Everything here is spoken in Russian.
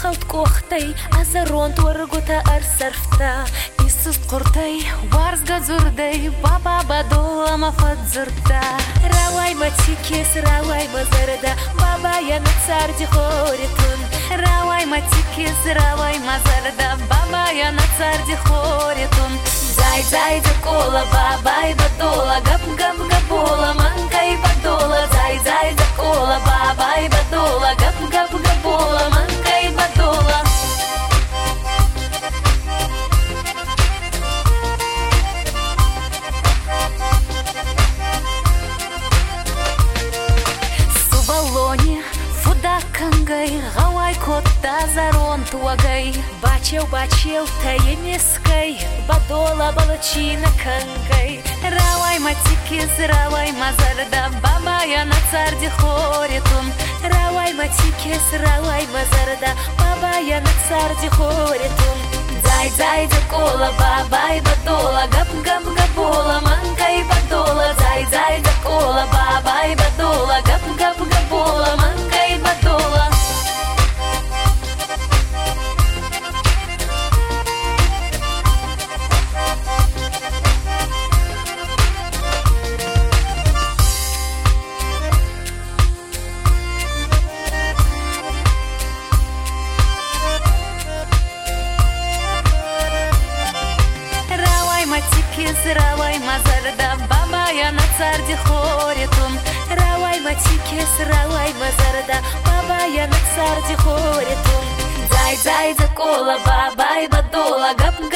халт кохтай, азарон туаргута арсарфта. Исус кортай, варзга зурдай, баба бадола мафадзурта. Равай матикес, равай мазарда, баба я на царди хоритун. Равай матикес, равай мазарда, баба я на царди хоритун. Зай да кола, бабай бадола, гап габола, манкай бадола. Зай да кола, бабай бадола, гап габола, манкай бадола. Сувалоне фудакангай, гавай котта зарон туагай. Бачел таемескай, бадола балачина кангай. Равай матикис, равай мазарда, баба я на царди хоритун. Равай матикис, равай мазарда, баба я на царди хоритун. Зай да кола, бабай бадола, гап габола, манкай бадола. Зай да кола, бабай бадола, гап габола, манкай бадола. Равай мазарда, баба я на царди хоритун. Равай матикес, равай мазарда, баба я на царди хоритун. Зай да кола, бабай бадола, гап